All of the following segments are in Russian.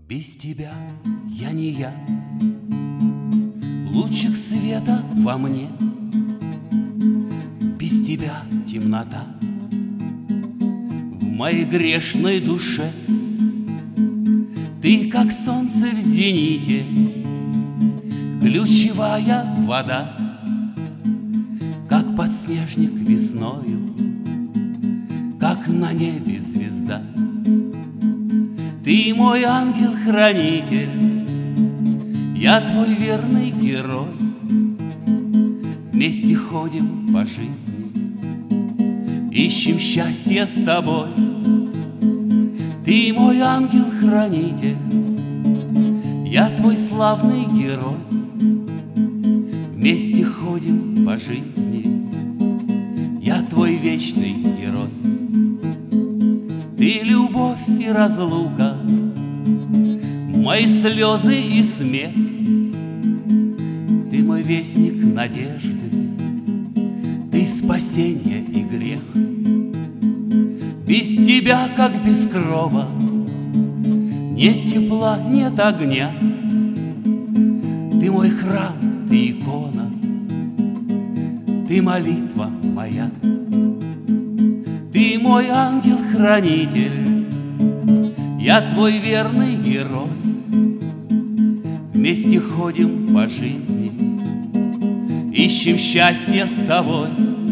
Без тебя я не я, лучик света во мне. Без тебя темнота в моей грешной душе. Ты, как солнце в зените, ключевая вода, как подснежник весною, как на небе звезда. Ты мой ангел-хранитель, я твой верный герой. Вместе ходим по жизни, ищем счастье с тобой. Ты мой ангел-хранитель, я твой славный герой. Вместе ходим по жизни, я твой вечный герой. Ты любовь и разлука, мои слезы и смех. Ты мой вестник надежды, ты спасение и грех. Без тебя, как без крова, нет тепла, нет огня. Ты мой храм, ты икона, ты молитва моя. Ты мой ангел-хранитель, я твой верный герой. Вместе ходим по жизни, ищем счастье с тобой.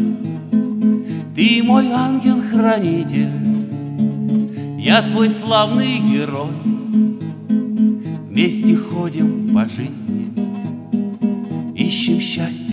Ты мой ангел-хранитель, я твой славный герой. Вместе ходим по жизни, ищем счастье